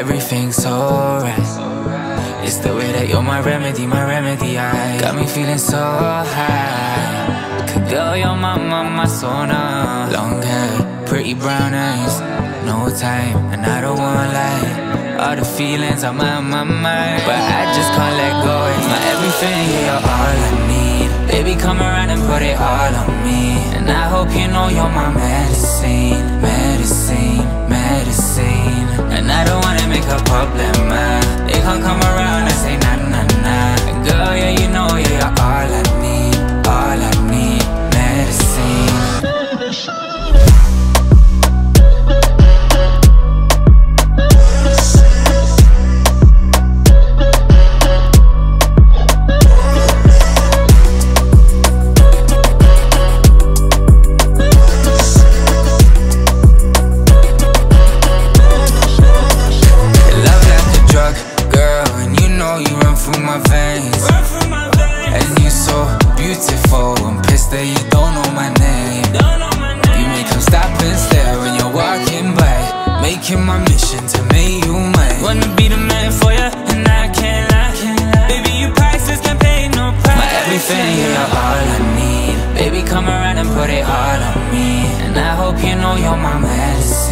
everything's alright. It's the way that you're my remedy, I got me feeling so high. Cause girl, you're my sona. Long hair, pretty brown eyes, no time, and I don't wanna lie. All the feelings are my mind, but I just can't let go. It's my everything, you're all I need. Baby, come around and put it all on me. And I hope you know you're my medicine, medicine, medicine. And I don't wanna make a problem, man. They can't come around and say nah, nah, nah. Girl, yeah, you know, yeah, you're all I need, all I need, medicine. And you're so beautiful, I'm pissed that you don't know my name. You make them stop and stare when you're walking by, making my mission to make you mine. Wanna be the man for you, and I can't lie. Baby, you priceless, can't pay no price. My everything, you're all I need. Baby, come around and put it all on me. And I hope you know you're my medicine.